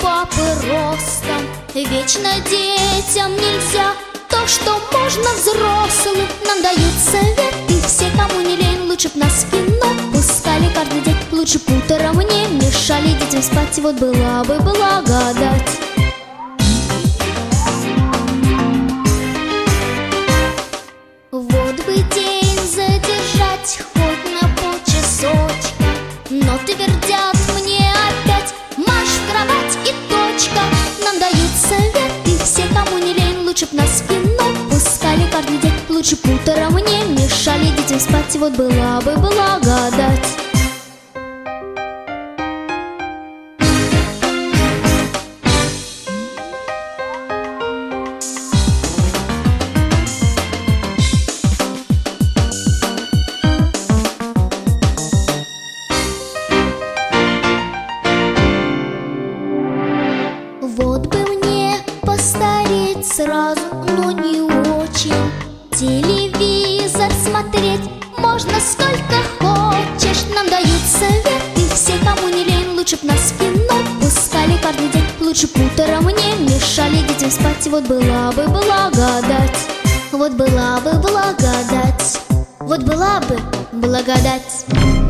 папы ростом. Вечно детям нельзя то, что можно взрослым. Нам дают советы все, кому не лень. Лучше б нас в кино пускали каждый день. Лучше б утром не мешали детям спать. Вот была бы благодать. Вот бы день задержать хоть на полчасочка, но твердят мне опять: марш в кровать и точка. Нам дают советы все, кому не лень. Лучше б нас в кино пускали каждый день. Лучше б утром не мешали детям спать. Вот была бы благодать. Вот бы мне постареть сразу, но не очень. Телевизор смотреть можно сколько хочешь. Нам дают советы все, кому не лень. Лучше б нас в кино пускали каждый день. Лучше б утром не мешали детям спать. Вот была бы благодать. Вот была бы благодать. Вот была бы благодать.